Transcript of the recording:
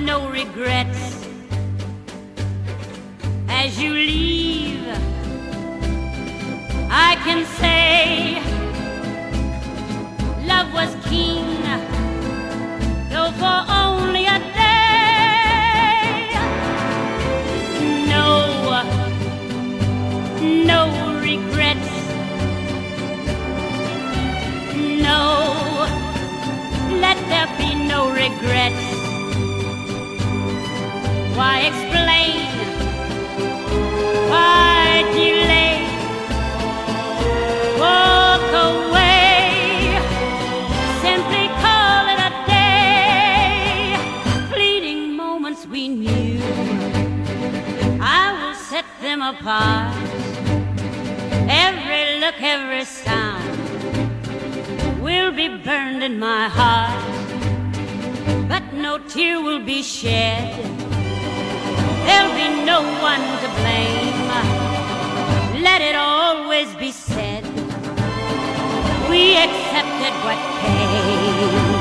no regrets as you leave. I can say love was keen, though for only a day. No regrets. No, let there be no regrets. Why explain? Why delay? Walk away. Simply call it a day. Fleeting moments we knew, I will set them apart. Every look, every sound will be burned in my heart, but no tear will be shed. There'll be no one to blame. Let it always be said, we accepted what came.